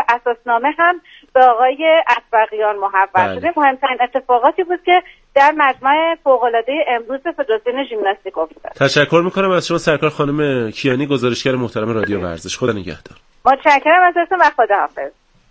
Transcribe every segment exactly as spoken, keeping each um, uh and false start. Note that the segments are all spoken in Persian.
اساسنامه هم به آقای اطبقیان محول شده. مهمترین اتفاقاتی بود که در مجمع فوق‌العاده امروز فدراسیون ژیمناستیک افتاد. تشکر میکنم از شما سرکار خانم کیانی، گزارشگر محترم رادیو ورزش. خدا نگهدار. متشکرم ازتون و خداحافظ.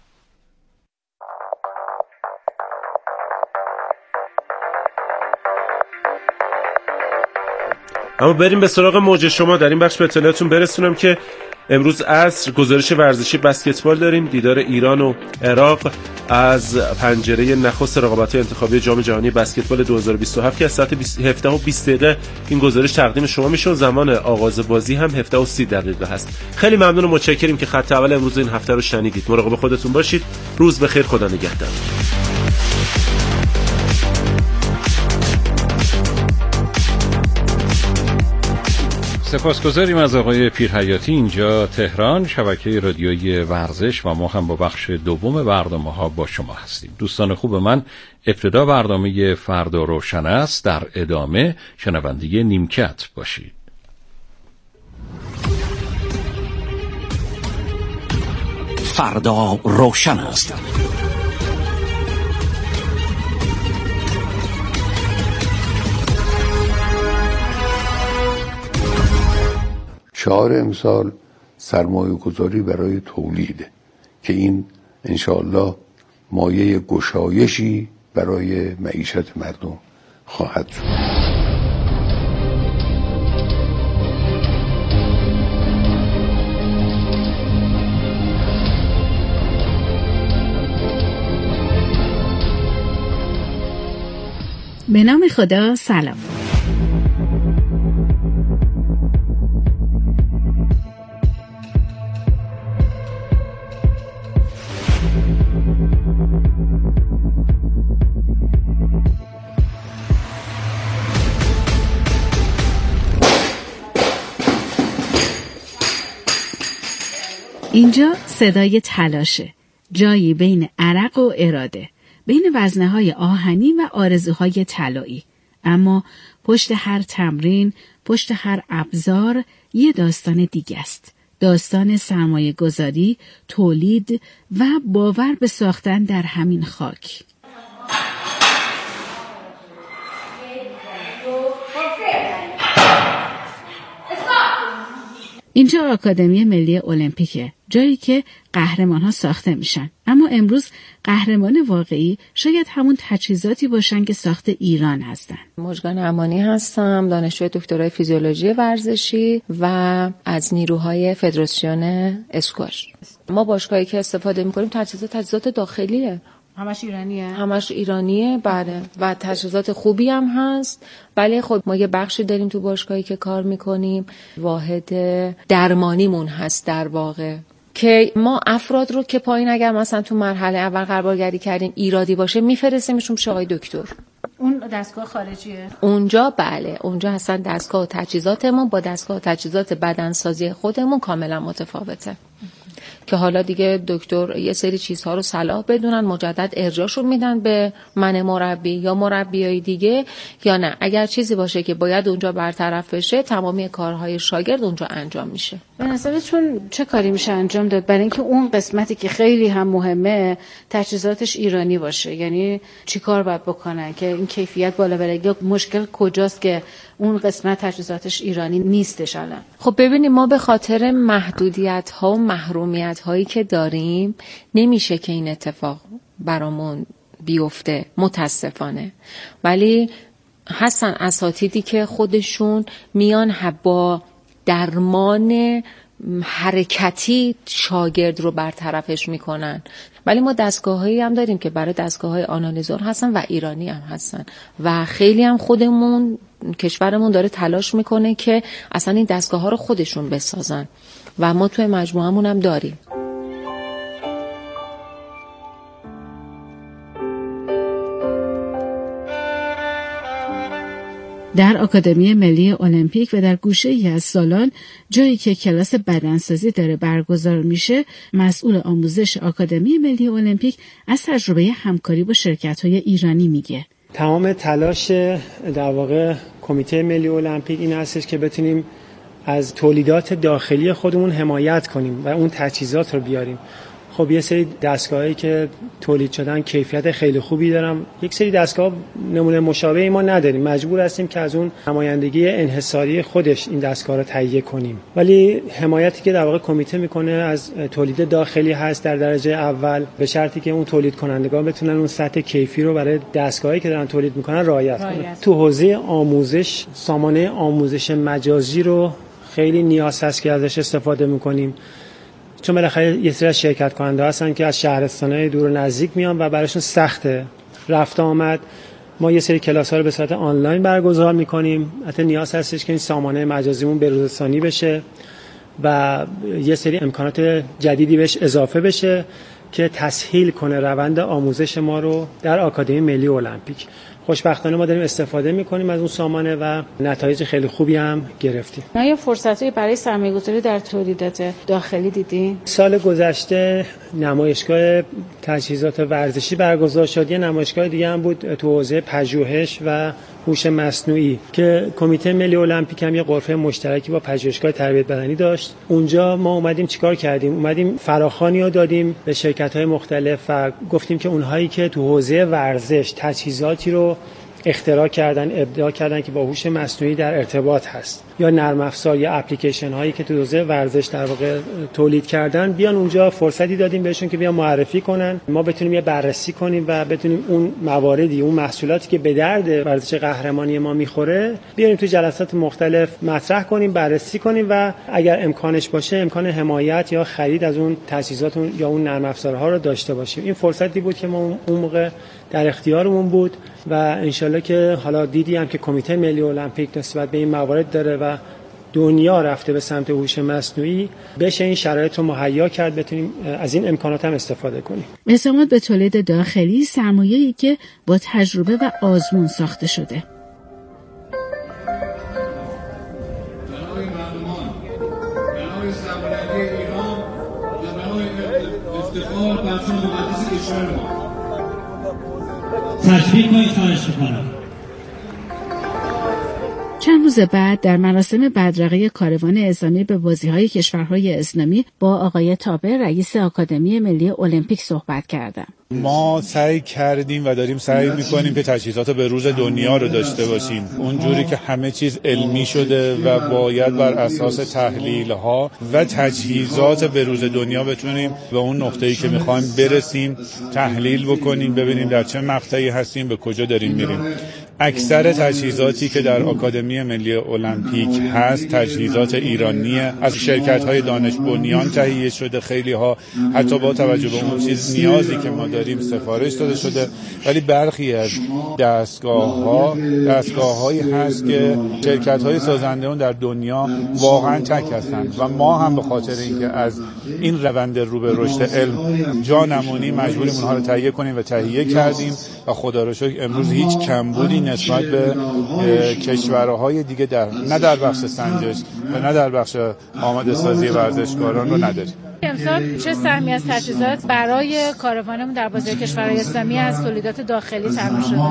اما بریم به سراغ موج شما. در این بخش به اطلاعاتتون برسونم که امروز عصر گزارش ورزشی بسکتبال داریم. دیدار ایران و عراق از پنجره نخست رقابت‌های انتخابی جام جهانی بسکتبال دو هزار و بیست و هفت که از ساعت هفده و بیست دقیقه این گزارش تقدیم شما میشه و زمان آغاز بازی هم هفده و سی دقیقه هست. خیلی ممنون و متشکریم که خط اول امروز این هفته رو شنیدید. مراقب خودتون باشید. روز بخیر. خدا نگهدار. سپاسگزاریم از آقای پیرحیاتی اینجا تهران، شبکه رادیویی ورزش، و ما هم با بخش دوم برنامه‌ها با شما هستیم. دوستان خوب من، ابتدا برنامه فردا روشن است، در ادامه شنونده نیمکت باشید. فردا روشن است. شعار امسال سرمایه گذاری برای تولیده که این انشاءالله مایه گشایشی برای معیشت مردم خواهد شد. به نام خدا. سلام. اینجا صدای تلاشه، جایی بین عرق و اراده، بین وزنه‌های آهنی و آرزوهای طلایی. اما پشت هر تمرین، پشت هر ابزار یه داستان دیگه است. داستان سرمایه گذاری، تولید و باور به ساختن در همین خاک. اینجا آکادمی ملی المپیکه، جایی که قهرمان‌ها ساخته میشن. اما امروز قهرمان واقعی شاید همون تجهیزاتی باشن که ساخت ایران هستن. مژگان امانی هستم، دانشجوی دکترای فیزیولوژی ورزشی و از نیروهای فدراسیون اسکواش. ما باشگاهی که استفاده می‌کنیم تجهیزات تجهیزات داخلیه. همش ایرانیه؟ همش ایرانیه، بله. و تجهیزات خوبی هم هست. ولی خب ما یه بخشی داریم تو باشگاهی که کار میکنیم، واحد درمانیمون هست در واقع، که ما افراد رو که پایین اگر مثلا تو مرحله اول قربالگری کردیم ایرادی باشه میفرستیمشون پیش آقای دکتر. اون دستگاه خارجیه؟ اونجا بله، اونجا هستن دستگاه و تجهیزاتمون با دستگاه و تجهیزات بدنسازی خودمون کاملا متفاوته. که حالا دیگه دکتر یه سری چیزها رو صلاح بدونن، مجدد ارجاعشون میدن به من مربی یا مربیای دیگه، یا نه اگر چیزی باشه که باید اونجا برطرف بشه تمامی کارهای شاگرد اونجا انجام میشه. به نظرتون چه کاری میشه انجام داد برای اینکه اون قسمتی که خیلی هم مهمه تجهیزاتش ایرانی باشه؟ یعنی چی کار باید بکنن که این کیفیت بالا بره؟ یا مشکل کجاست که اون قسمت تجهیزاتش ایرانی نیستش الان؟ خب ببینیم، ما به خاطر محدودیت ها و محرومیت هایی که داریم نمیشه که این اتفاق برامون بیفته متاسفانه. ولی هستن اساتیدی که خودشون میان با درمان حرکتی شاگرد رو برطرفش میکنن. ولی ما دستگاهایی هم داریم که برای دستگاه‌های آنالیزور هستن و ایرانی هم هستن و خیلی هم خودمون کشورمون داره تلاش میکنه که اصلا این دستگاه‌ها رو خودشون بسازن و ما توی مجموعه‌مون هم داریم. در آکادمی ملی المپیک و در گوشه‌ای از سالن، جایی که کلاس بدنسازی داره برگزار میشه، مسئول آموزش آکادمی ملی المپیک از تجربه همکاری با شرکت‌های ایرانی میگه. تمام تلاش در واقع کمیته ملی المپیک این هستش که بتونیم از تولیدات داخلی خودمون حمایت کنیم و اون تجهیزات رو بیاریم. خب یه سری دستگاهایی که تولید شدن کیفیت خیلی خوبی دارن. یک سری دستگاه نمونه مشابهی ما نداریم، مجبور هستیم که از اون نمایندگی انحصاری خودش این دستگاه رو تهیه کنیم. ولی حمایتی که در واقع کمیته میکنه از تولید داخلی هست در درجه اول، به شرطی که اون تولید کنندگان بتونن اون سطح کیفی رو برای دستگاهایی که دارن تولید میکنن رعایت کنن. تو حوزه آموزش، سامانه آموزش مجازی رو خیلی نیاز هست که ازش استفاده میکنیم، چون بالاخره یه سری از شرکت کننده هستن که از شهرستان‌های دور و نزدیک میان و براشون سخته رفت آمد. ما یه سری کلاس‌ها رو به صورت آنلاین برگزار می‌کنیم. البته نیاز هستش که این سامانه مجازیمون به‌روزرسانی بشه و یه سری امکانات جدیدی بهش اضافه بشه که تسهیل کنه روند آموزش ما رو در آکادمی ملی المپیک. خوشبختانه ما داریم استفاده می‌کنیم از اون سامانه و نتایج خیلی خوبی هم گرفتیم. آیا فرصت‌هایی برای سرمایه‌گذاری در تولیدات داخلی دیدین؟ سال گذشته نمایشگاه تجهیزات ورزشی برگزار شد. یه نمایشگاه دیگه هم بود تو حوزه پژوهش و هوش مصنوعی که کمیته ملی المپیک هم یه غرفه مشترکی با پژوهشگاه تربیت بدنی داشت. اونجا ما اومدیم چیکار کردیم؟ اومدیم فراخوانی رو دادیم به شرکت‌های مختلف و گفتیم که اونهایی که تو حوزه ورزش تجهیزاتی رو اختراع کردن، ابداع کردن که با هوش مصنوعی در ارتباط هست، یا نرم افزار یا اپلیکیشن هایی که تو حوزه ورزش در واقع تولید کردن، بیان اونجا فرصتی دادیم بهشون که بیان معرفی کنن، ما بتونیم یه بررسی کنیم و بتونیم اون مواردی، اون محصولاتی که به درد ورزش قهرمانی ما میخوره بیاریم تو جلسات مختلف مطرح کنیم، بررسی کنیم و اگر امکانش باشه امکان حمایت یا خرید از اون تجهیزات یا اون نرم افزارها رو داشته باشیم. این فرصتی بود که ما اون موقع در اختیارمون بود و انشالله که حالا دیدی هم که کمیته ملی المپیک نسبت به این موارد داره و دنیا رفته به سمت هوش مصنوعی، بشه این شرایط رو مهیا کرد بتونیم از این امکانات هم استفاده کنیم. اعتماد به تولید داخلی سرمایه‌ای که با تجربه و آزمون ساخته شده. جناب مردمان، جناب سرمایه‌داری ایران و جناب افتخار پرچم مقدس کشور ما، تشویق کنید خواهش می‌کنم. چند روز بعد در مراسم بدرقه کاروان اسلامی به بازی‌های کشورهای اسلامی با آقای تابر رئیس آکادمی ملی المپیک صحبت کردم. ما سعی کردیم و داریم سعی می‌کنیم که تجهیزات به روز دنیا رو داشته باشیم، اونجوری که همه چیز علمی شده و باید بر اساس تحلیل‌ها و تجهیزات به روز دنیا بتونیم به اون نقطه‌ای که می‌خوایم برسیم، تحلیل بکنیم، ببینیم در چه مقطعی هستیم، به کجا داریم میریم. اکثر تجهیزاتی که در آکادمی ملی المپیک هست تجهیزات ایرانیه، از شرکت‌های دانش بنیان تهیه شده، خیلی‌ها حتی با توجه به اون چیز نیازی که ما داریم سفارش داده شده، ولی برخی از دستگاه‌ها دستگاه‌هایی هست که شرکت‌های سازنده اون در دنیا واقعاً تک هستند و ما هم به خاطر اینکه از این روند رو به رشد علم جا نمونیم مجبوریم اونها رو تهیه کنیم و تهیه کردیم و خدا رو شکر امروز هیچ کمبودی نسبت به کشورهای دیگه در نه در بخش سنجش و نه در بخش آماده سازی ورزشکاران رو نداریم. امسال چه سهمی از تجهیزات برای کاروانمون در بازار کشورهای اسلامی از تولیدات داخلی تامین شده؟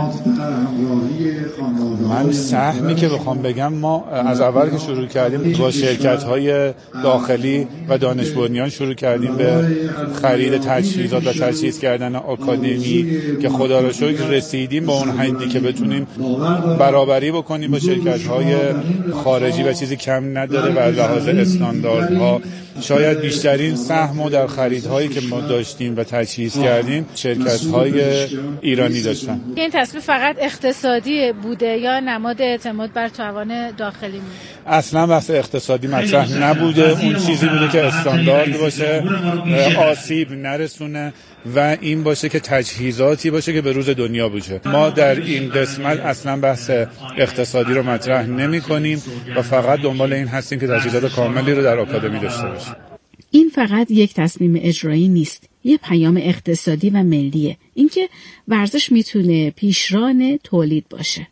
من سهمی که بخوام بگم، ما از اول که شروع کردیم با شرکت‌های داخلی و دانش بنیان شروع کردیم به خرید تجهیزات و تجهیز کردن آکادمی که خدا را شکر رسیدیم با اون حدی که بتونیم برابری بکنیم با شرکت‌های خارجی و چیزی کم نداره و از لحاظ استانداردها شاید بیشترین سهمو در خریدهایی که ما داشتیم و تجهیز کردیم شرکت‌های ایرانی داشتن. این تصمیم فقط اقتصادی بوده یا نماد اعتماد بر توان داخلی بود؟ اصلا بحث اقتصادی مطرح نبوده، اون چیزی بوده که استاندارد باشه، آسیب نرسونه و این باشه که تجهیزاتی باشه که به روز دنیا باشه. ما در این قسمت اصلا بحث اقتصادی رو مطرح نمی کنیم و فقط دنبال این هستیم که تجهیزات کاملی رو در آکادمی داشته باشیم. این فقط یک تصمیم اجرایی نیست، یه پیام اقتصادی و ملیه، اینکه ورزش میتونه پیشران تولید باشه.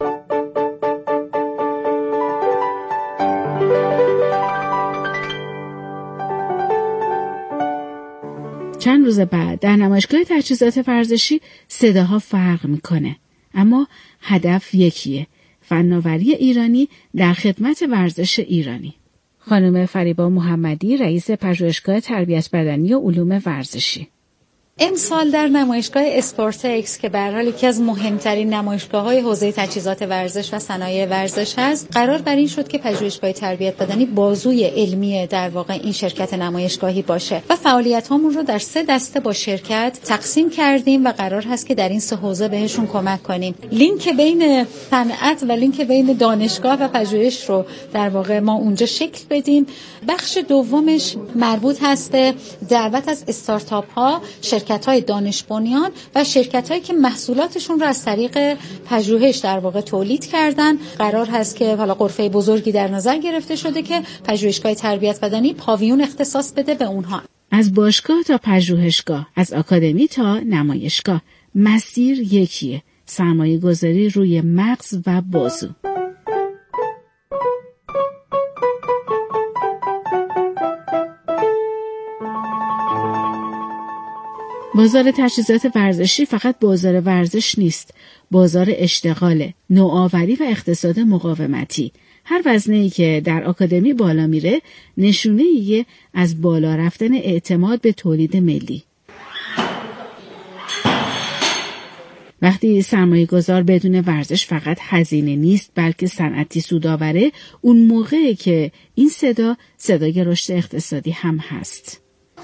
چند روز بعد در نمایشگاه تجهیزات ورزشی صداها فرق میکنه، اما هدف یکیه: فناوری ایرانی در خدمت ورزش ایرانی. خانم فریبا محمدی رئیس پژوهشگاه تربیت بدنی و علوم ورزشی: امسال در نمایشگاه اسپورتکس که به هر حال یکی از مهمترین نمایشگاه‌های حوزه تجهیزات ورزش و صنایع ورزش هست، قرار بر این شد که پژوهشگاه تربیت بدنی بازوی علمی در واقع این شرکت نمایشگاهی باشه و فعالیت‌هامون رو در سه دسته با شرکت تقسیم کردیم و قرار هست که در این سه حوزه بهشون کمک کنیم. لینک بین صنعت و لینک بین دانشگاه و پژوهش رو در واقع ما اونجا شکل بدیم. بخش دومش مربوط هست به دعوت از استارتاپ‌ها، شرکت‌های دانش بنیان و شرکت‌هایی که محصولاتشون رو از طریق پژوهش در واقع تولید کردن. قرار هست که حالا غرفه بزرگی در نظر گرفته شده که پژوهشگاه تربیت بدنی پاویون اختصاص بده به اونها. از باشگاه تا پژوهشگاه، از آکادمی تا نمایشگاه، مسیر یکیه: سرمایه گذاری روی مغز و بازو. بازار تجهیزات ورزشی فقط بازار ورزش نیست، بازار اشتغاله، نوآوری و اقتصاد مقاومتی. هر وزنه‌ای که در آکادمی بالا میره نشونه‌ایه از بالا رفتن اعتماد به تولید ملی. وقتی سرمایه گذار بدون ورزش فقط هزینه نیست بلکه صنعتی سودآوره، اون موقعه که این صدا صدای رشد اقتصادی هم هست.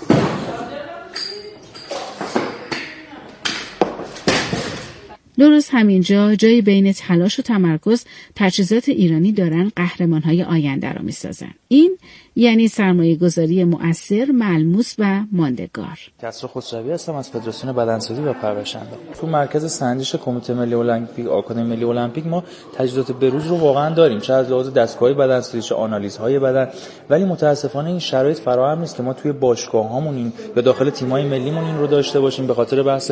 درست همینجا جای بین تلاش و تمرکز تجهیزات ایرانی دارن قهرمان‌های آینده را می‌سازن. این یعنی سرمایه گذاری مؤثر، ملموس و ماندگار. کسرا خسروی هستم از فدراسیون بدنسازی و پرورش‌انداز. تو مرکز سنجش کمیته ملی المپیک، آکادمی ملی المپیک ما تجهیزات بروز رو واقعا داریم، چه از لحاظ دستگاه بدنسازی، چه آنالیزهای بدن، ولی متاسفانه این شرایط فراهم نیست که ما توی باشگاه‌هامون این یا داخل تیم‌های ملیمون این رو داشته باشیم به خاطر بحث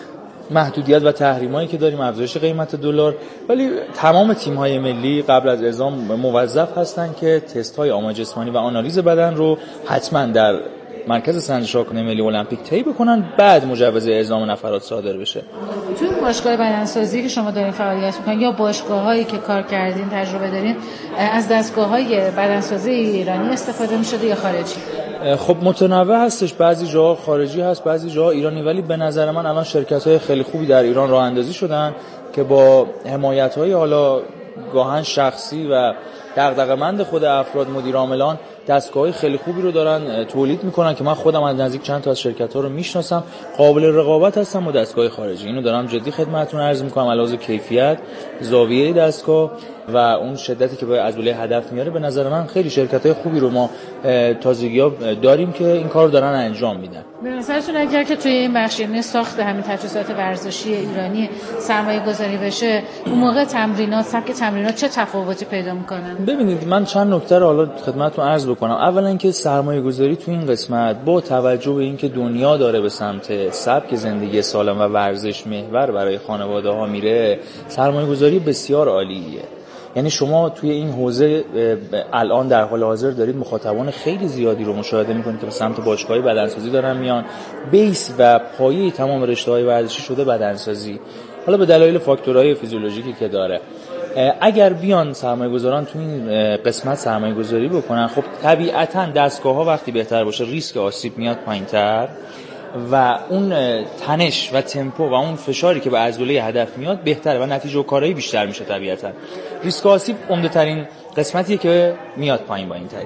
محدودیت و تحریمایی که داریم، افزایش قیمت دلار. ولی تمام تیم‌های ملی قبل از اعزام موظف هستن که تست‌های آماج جسمانی و آنالیز بدن رو حتما در مرکز سنجش آکادمی ملی المپیک طی بکنن، بعد مجوز اعزام نفرات صادر بشه. توی باشگاه بدنسازی که شما دارین فعالیت می‌کنین یا باشگاه‌هایی که کار کردین، تجربه دارین، از دستگاه‌های بدنسازی ایرانی استفاده می‌شده یا خارجی؟ خب متنوع هستش، بعضی جاها خارجی هست، بعضی جاها ایرانی، ولی به نظر من الان شرکت‌های خیلی خوبی در ایران راه اندازی شدن که با حمایت‌های حالا گاهن شخصی و دغدغه‌مند خود افراد، مدیر عاملان، دستگاه‌های خیلی خوبی رو دارن تولید میکنن که من خودم از نزدیک چند تا از شرکت‌ها رو میشناسم، قابل رقابت هستن با دستگاه خارجی. اینو دارم جدی خدمتتون عرض میکنم، علاوه کیفیت، زاویه دستگاه و اون شدتی که به از بالای هدف میاره. به نظر من خیلی شرکت‌های خوبی رو ما تازگی‌ها داریم که این کار دارن انجام میدن. به نظرتون اگر که توی این بخش یعنی ساخت همین تجهیزات ورزشی ایرانی سرمایه گذاری بشه، اون موقع تمرینات، سبک تمرینات چه تفاوتی پیدا میکنن؟ ببینید من چند نکته رو حالا خدمتتون عرض بکنم. اولا اینکه سرمایه گذاری تو این قسمت با توجه به اینکه دنیا داره به سمت سبک زندگی سالم و ورزش محور برای خانواده‌ها میره، سرمایه گذاری بسیار عالیه. یعنی شما توی این حوزه الان در حال حاضر دارید مخاطبان خیلی زیادی رو مشاهده میکنید که به سمت باشگاه بدنسازی دارن میان. بیس و پایه تمام رشته‌های ورزشی شده بدنسازی، حالا به دلایل فاکتورهای فیزیولوژیکی که داره. اگر بیان سرمایه‌گذاران تو این قسمت سرمایه‌گذاری بکنن، خب طبیعتاً دستگاه‌ها وقتی بهتر باشه ریسک آسیب میاد پایین‌تر و اون تنش و تمپو و اون فشاری که به عضله هدف میاد بهتره و نتیجه و کارایی بیشتر میشه. طبیعتاً ریسک آسیب عمده ترین قسمتیه که میاد پایین با این تغییر.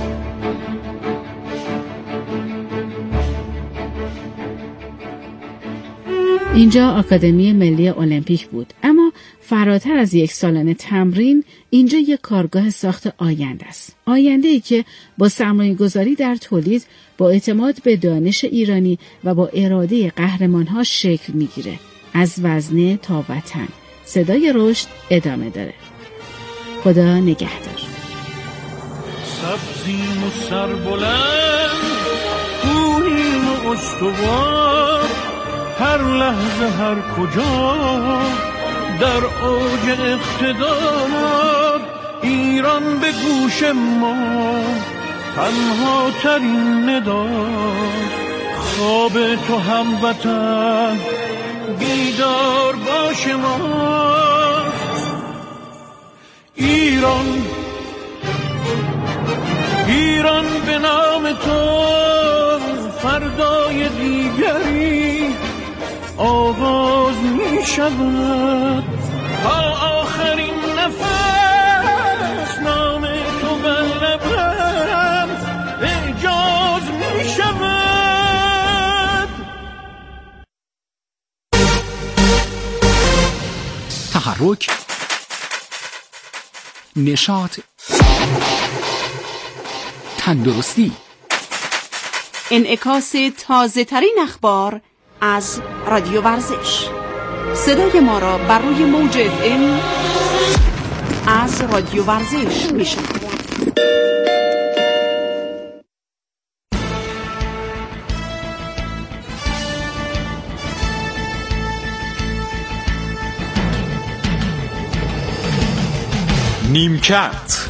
اینجا آکادمی ملی المپیک بود، اما فراتر از یک سالانه تمرین اینجا یک کارگاه ساخت آینده است. آینده‌ای که با سرمایه گذاری در تولید، با اعتماد به دانش ایرانی و با اراده قهرمان‌ها شکل میگیره. از وزنه تا وطن صدای رشد ادامه داره. خدا نگهدار. سبزیم و سربلند، کوهیم و استوار، هر لحظه هر کجا در اوج اقتدار، ایران به گوش ما تنها ترین نداست. خواب تو هموطن بیدار باش ماست. ایران ایران به نام تو فردای دیگری آغاز می شود، تا آخرین نفس نام تو بر لبم اعجاز می شود. تحرک، نشاط، تندرستی، انعکاس تازه ترین اخبار از رادیو ورزش. صدای ما را بر روی موج اف ام از رادیو ورزش میشنوید. نیمکت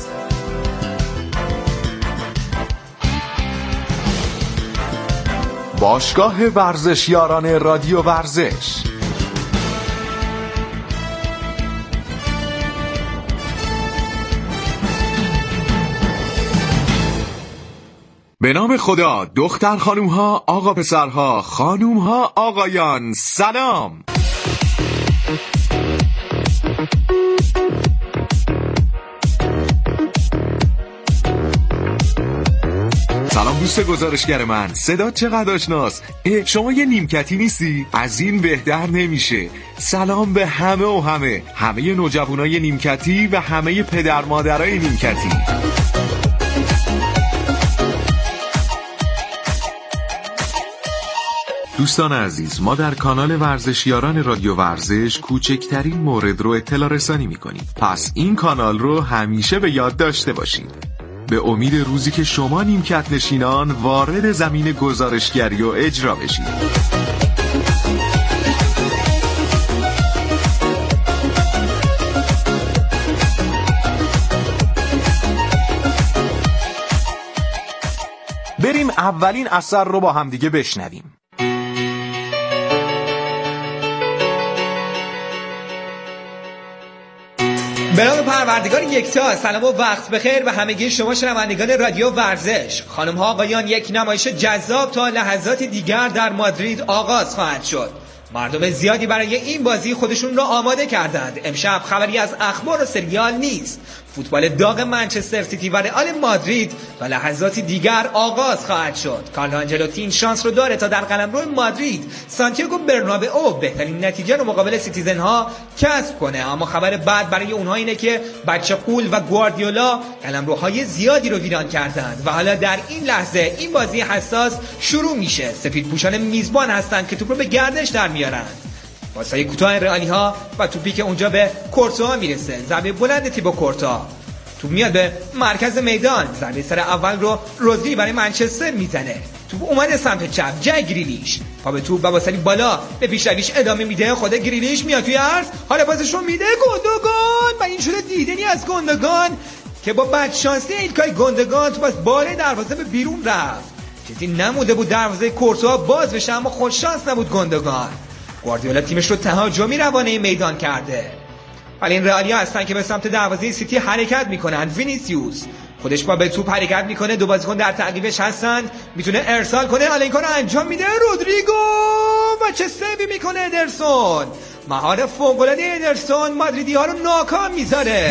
باشگاه ورزشیاران رادیو ورزش. به نام خدا، دختر خانوم‌ها، آقا پسرها، خانوم‌ها، آقایان، سلام. سلام دوست گزارشگر من، صدا چقدر آشناست. شما یه نیمکتی نیستی؟ از این بهتر نمیشه. سلام به همه و همه همه نوجوانای نیمکتی و همه پدر مادرای نیمکتی. دوستان عزیز، ما در کانال ورزشیاران رادیو ورزش کوچکترین مورد رو اطلاع رسانی میکنیم، پس این کانال رو همیشه به یاد داشته باشید. به امید روزی که شما نیمکت نشینان وارد زمین گزارشگری و اجرا بشید. بریم اولین اثر رو با همدیگه بشنویم. به نام پروردگار یکتا، سلام و وقت بخیر به همگی شما شنوندگان رادیو ورزش. خانم ها آقایان، یک نمایش جذاب تا لحظات دیگر در مادرید آغاز خواهد شد. مردم زیادی برای این بازی خودشون را آماده کردند. امشب خبری از اخبار و سریال نیست. فوتبال داغ منچستر سیتی و رئال مادرید و لحظاتی دیگر آغاز خواهد شد. کارلو آنجلوتی این شانس رو داره تا در قلمرو مادرید سانتیاگو برنابئو بهترین نتیجه رو مقابل سیتیزن ها کسب کنه. اما خبر بعد برای اونها اینه که بچه قول و گواردیولا قلمروهای زیادی رو ویران کردند و حالا در این لحظه این بازی حساس شروع میشه. سفیدپوشان میزبان هستند که توپ رو به گردش در میارند. پاسای کوتاه رئالی ها و توپی که اونجا به کورتوا میرسه. ضربه بلند تیبو کورتا، توپ میاد به مرکز میدان. ضربه سر اول رو رودری برای منچستر میزنه. توپ اومده سمت چپ، جای گریلیش. پا به توپ و با سری بالا به پیشرویش ادامه میده. خود گریلیش میاد توی عرض، حالا پاسش رو میده گوندوگان و این شده دیدنی از گوندوگان که با بدشانسی ایلکای گوندوگان توپ از بالای دروازه به بیرون رفت. چیزی نموده بود دروازه کورتوا باز بشه، اما خوش شانس نبود گوندوگان. گواردیولا تیمش رو تهاجمی روانه میدان کرده. ولی این رئالیا هستن که به سمت دروازه سیتی حرکت میکنن. وینیسیوس خودش با به توپ حرکت میکنه، دو بازیکن در تعقیبش هستند، میتونه ارسال کنه. حالا این کارو انجام میده رودریگو و چه سیوی میکنه ادرسون. مهار فوق‌العاده ادرسون مادریدی ها رو ناکام میذاره.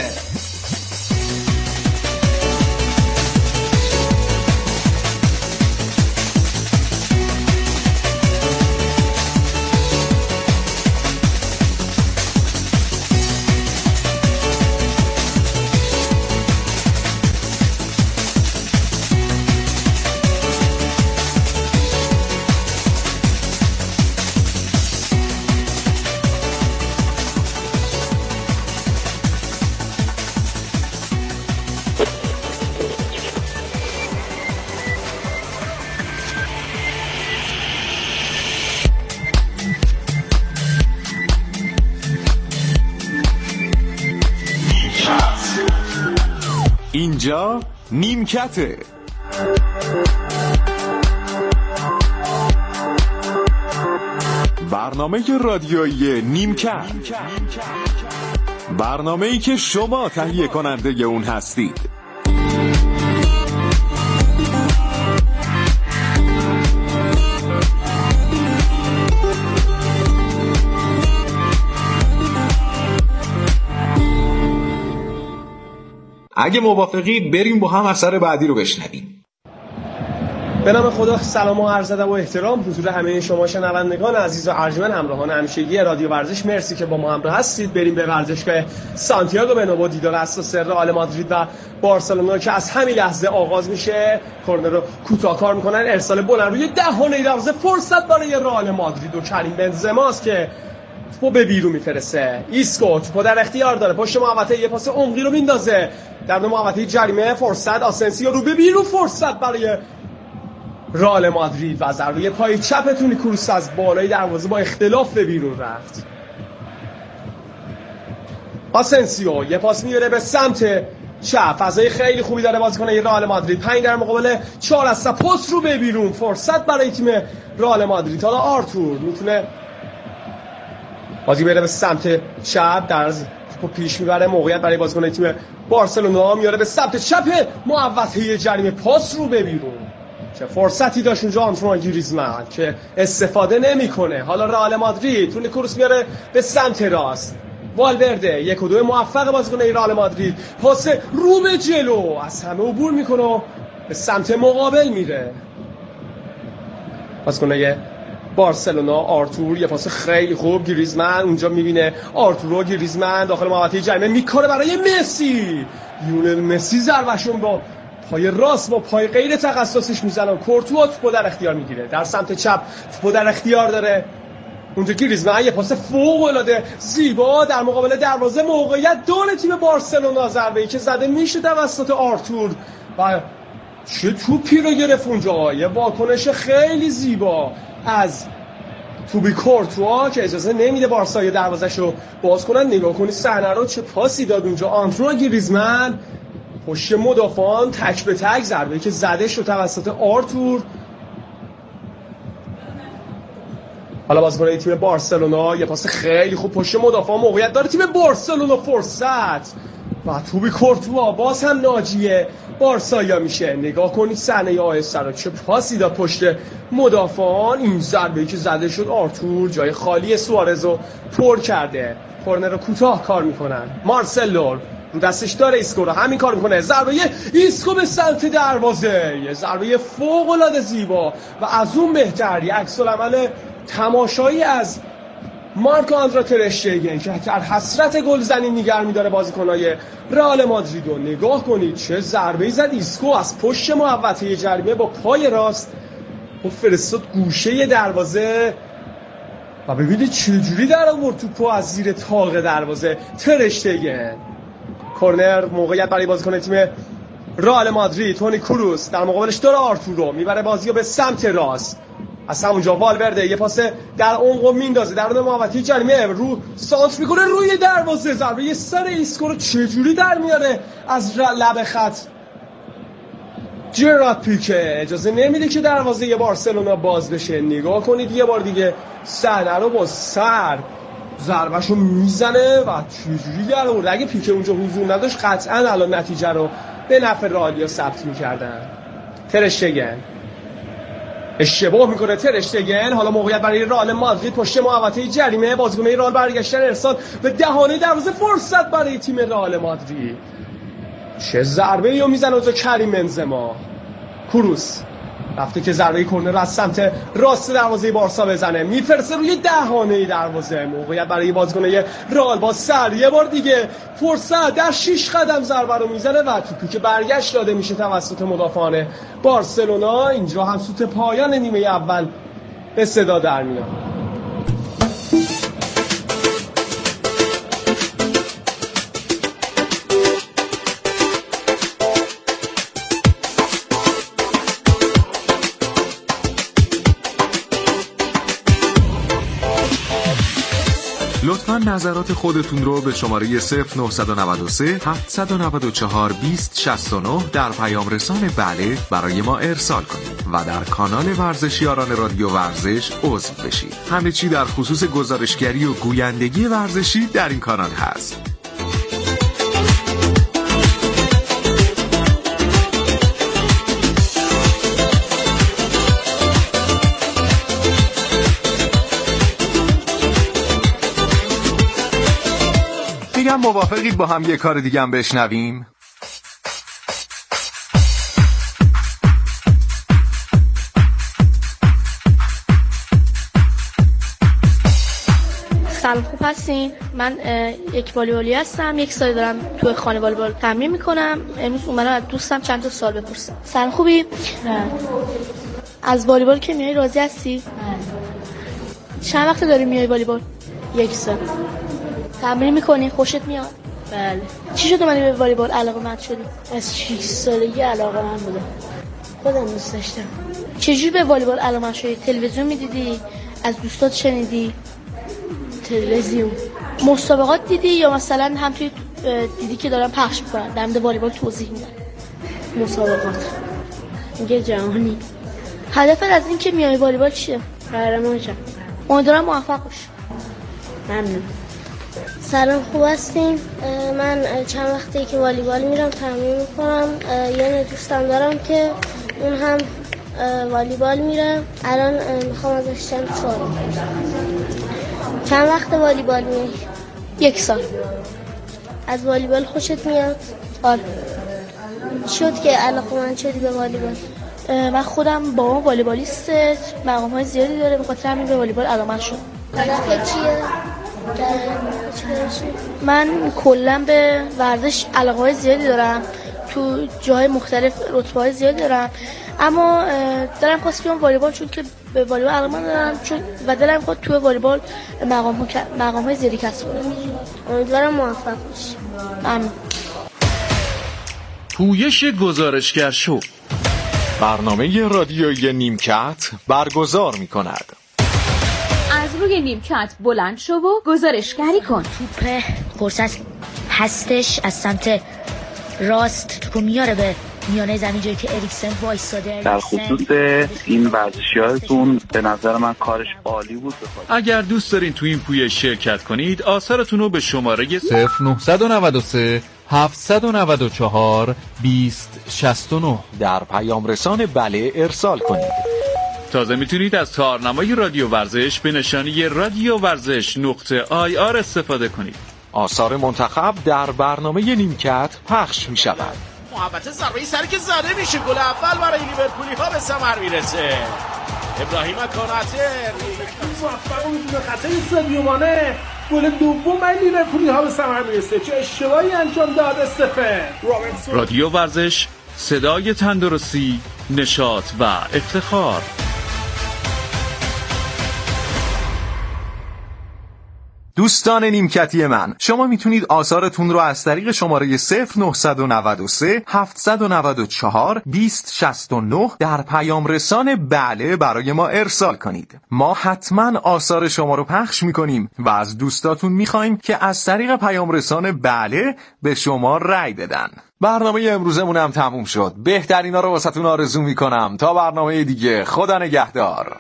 اینجا نیمکته. برنامه رادیویی نیمکت، برنامه‌ای که شما تهیه کننده اون هستید. اگه موافقید بریم با هم اثر بعدی رو بشنویم. به نام خدا، سلام و عرض ادب و احترام حضور همه شما شنوندگان عزیز و ارجمند همراهان همیشگی رادیو ورزش. مرسی که با ما همراه هستید. بریم به ورزشگاه سانتیاگو برنابئو، دیدار اساس رئال مادرید و بارسلونا که از همین لحظه آغاز میشه. کرنر رو کوتاه کار میکنن، ارسال بلند روی دهانه دروازه، فرصت برای رئال مادرید و کریم بنزماست که توپو به بیرون میفرسته. ایسکو توپو در اختیار داره، پشت محوطه یه پاس عمقی رو میندازه در محوطه جریمه. فرصت آسنسیو رو به بیرون، فرصت برای رئال مادرید و ضربه پای چپ تونی کروس از بالای دروازه با اختلاف به بیرون رفت. آسنسیو یه پاس میاره به سمت چپ، فضای خیلی خوبی داره بازیکن رئال مادرید. پنج در مقابل چهار است، پاس رو به بیرون، فرصت برای تیم رئال مادرید. حالا آرتور میتونه بازی بره به سمت چپ، در توپو پیش میبره، موقعیت برای بازیکن تیم بارسلونا، میاره به سمت چپ محوطه جریمه، پاس رو به بیرون. چه فرصتی داشت اونجا آنتوان گریزمان که استفاده نمیکنه. حالا رئال مادرید تونی کروس میاره به سمت راست، والورده یک و دو موفق بازیکن رئال مادرید، پاس رو به جلو، از همه عبور میکنه و به سمت مقابل میره. بازیکن بارسلونا آرتور یه پاس خیلی خوب، گریزمان اونجا میبینه آرتور و گریزمان داخل محوطه جریمه میکاره برای مسی. لیونل مسی ضربه‌شون با پای راست با پای غیر تخصصیش میزنن. کورتوا توپو در اختیار میگیره، در سمت چپ توپو در اختیار داره اونجا گریزمان، یه پاس فوق العاده زیبا در مقابل دروازه، موقعیت داره تیم بارسلونا، ضربه‌ای که زده میشه توسط آرتور و چه توپی رو گرفت اونجا. یه واکنش خیلی زیبا از توبی کورتوا که اجازه نمیده بارسا دروازه‌شو باز کنن. نگاه کنید صحنه رو، چه پاسی داد اونجا آنتوان گریزمان پشت مدافعان، تک به تک، ضربه‌ای که زده شد توسط آرتور. حالا بازیکن تیم بارسلونا یه پاس خیلی خوب پشت مدافعان، موقعیت داره تیم بارسلونا، فرصت و توبی کورتوا باز هم ناجیه بارسایا میشه. نگاه کنید صحنه آهسته رو، چه پاسی داد پشت مدافعان. این ضربه‌ای که زده شد آرتور جای خالی سوارزو پر کرده. کرنر رو کوتاه کار میکنن، مارسلو رو دستش داره، ایسکو رو همین کار میکنه، ضربه ایسکو به سمت دروازه، یه ضربه فوق العاده زیبا و از اون بهتر یک عکس العمل تماشایی از مارک آندره تر اشتگن که در حسرت گلزنی نگه می‌داره بازیکن‌های رئال مادرید. رو نگاه کنید چه ضربه‌ای زد ایسکو از پشت محوطه جریمه با پای راست و فرستاد گوشه دروازه و ببینید چه جوری در آورد توپو از زیر طاق دروازه تر اشتگن. کرنر، موقعیت برای بازیکن تیم رئال مادرید تونی کروس، در مقابلش داره آرتورو، میبره بازیو به سمت راست، از همونجا والورده یه پاس در عمق میندازه در اون محوطه جریمه، رو سانت میکنه روی دروازه، ضربه یه سر ایسکو رو چجوری در میاره از لب خط. جرارد پیکه اجازه نمیده که دروازه بارسلونا باز بشه. نگاه کنید یه بار دیگه صحنه رو، با سر ضربهشو میزنه و چجوری در آورد. اگه پیکه اونجا حضور نداشت قطعا الان نتیجه رو به نفع رئالیا ثبت میکردن. تر اشتگن اشتباه میکنه، تر اشتگن. حالا موقعیت برای رئال مادرید پشت محوطه جریمه، بازیکن رئال برگشتن ارسال به دهانه دروازه، فرصت برای تیم رئال مادرید. چه ضربه‌ای رو میزنه اونجا کریم بنزما. کروس رفته که ضربه کرنر از سمت راست دروازه بارسا بزنه، میفرسته روی دهانه دروازه، موقعیت برای بازیکن رئال با سر یه بار دیگه فرصت در شش قدم ضربه رو میزنه و توپی که برگشت داده میشه توسط مدافعان بارسلونا. اینجا هم سوت پایان نیمه اول به صدا در میاد. لطفاً نظرات خودتون رو به شماره صفر نه نه سه هفت نه چهار بیست شصت و نه در پیام رسان بله برای ما ارسال کنید و در کانال ورزشیاران رادیو ورزش عضو بشید. همه چی در خصوص گزارشگری و گویندگی ورزشی در این کانال هست. میگم موافقید با هم یه کار دیگه هم بشنویم؟ سلام، خوب هستین؟ من یک والیبالی هستم، یک سال دارم تو خانه والیبال تمرین میکنم. امروز اومدم از دوستم چند تا سوال بپرسم. سلام، خوبی؟ نه. از والیبال که میای راضی هستی؟ نه. چند وقت داری میای والیبال؟ یک سال. تمرین میکنی؟ خوشت میاد؟ بله. چی شد اومدی به والیبال علاقه‌مند شدی؟ از شش سالگی علاقه‌مند بودم. خودم دوست داشتم. چجوری به والیبال علاقه‌مند شدی؟ تلویزیون میدیدی؟ از دوستات شنیدی؟ تلویزیون. مسابقات دیدی یا مثلا هم توی دیدی که دارن پخش میکنن در مورد والیبال توضیح میدن؟ مسابقات. میگه جهانی. هدفت از این که میای والیبال چیه؟ قهرمان شم. امیدوارم موفق باشی. ممنون. سلام، خوب هستین؟ من چند وقتی که والیبال میرم تمرین میکنم. یه دوستم دارم که اون هم والیبال میره. الان میخوام ازش چند سوال بپرسم. چند وقت والیبال میری؟ یک سال. از والیبال خوشت میاد؟ آره. شد که علاقه‌مند شدی به والیبال؟ من خودم بابام والیبالیسته، مقام‌های زیادی داره، به خاطر همین به والیبال علاقه‌مند شدم. هدفت چیه؟ من کلا به ورزش علاقه‌های زیادی دارم، تو جای مختلف رتبه‌های زیادی دارم، اما دلم خواست بیام والیبال چون که به والیبال علاقه دارم چون و دلم خواست تو والیبال مقام مقام‌های زیادی کسب کنم. امیدوارم موفق باشی. ممنون. پویش گزارشگر شو، برنامه رادیویی نیمکت برگزار می‌کند. از روی نیمکت بلند شو و گزارشگری کن. توپ فرصت هستش از سمت راست، توپو میاره به میانه زمین جایی که اریکسن وایساده. در خصوص این ورزشیاتون به نظر من کارش عالی بود. اگر دوست دارین تو این پویش شرکت کنید، آثارتون رو به شماره صفر نه نه سه هفت نه چهار بیست شصت و نه در پیام رسان بله ارسال کنید. تازه میتونید از تارنمای رادیو ورزش به نشانی رادیو ورزش نقطه آی آر استفاده کنید. آثار منتخب در برنامه نیمکت پخش می شود. محبت ضربه سری که زده میشه، گل اول برای لیورپولی ها به ثمر میرسه. ابراهیم کاناته موفق میشه خطای سادیو مانه، گل دوم برای لیورپولی ها به ثمر میرسه. چه اشتباهی انجام داد استفن. رادیو ورزش، صدای تندرستی، نشاط و افتخار. دوستان نیمکتی من، شما میتونید آثارتون رو از طریق شماره صفر نه نه سه هفت نه چهار بیست شصت و نه در پیام رسان بله برای ما ارسال کنید. ما حتما آثار شما رو پخش میکنیم و از دوستاتون میخوایم که از طریق پیام رسان بله به شما رأی بدن. برنامه امروزمون هم تموم شد. بهترینا رو واسهتون آرزو میکنم. تا برنامه دیگه، خدا نگهدار.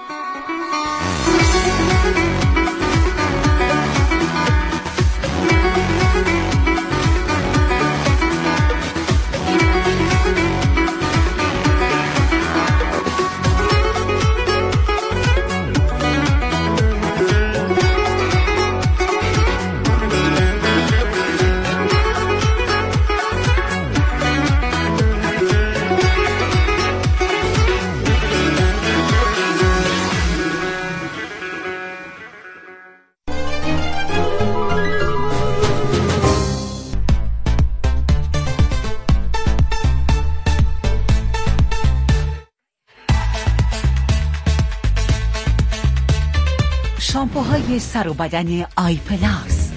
شامپوهای سر و بدن آی پلاس.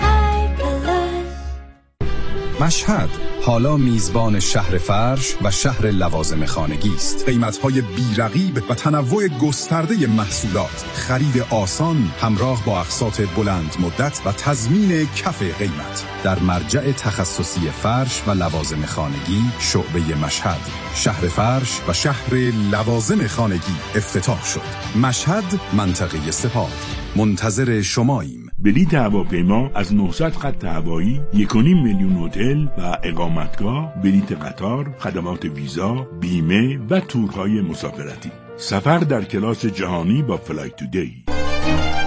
مشهد حالا میزبان شهر فرش و شهر لوازم خانگی است. قیمت‌های بی‌رقیب و تنوع گسترده محصولات، خرید آسان همراه با اقساط بلند مدت و تضمین کف قیمت در مرجع تخصصی فرش و لوازم خانگی شعبه مشهد. شهر فرش و شهر لوازم خانگی افتتاح شد. مشهد، منطقه سپاه. منتظر شماییم. بلیط هواپیما از نهصد خط هوایی، یک و نیم میلیون هتل و اقامتگاه، بلیط قطار، خدمات ویزا، بیمه و تورهای مسافرتی. سفر در کلاس جهانی با فلایت تودی.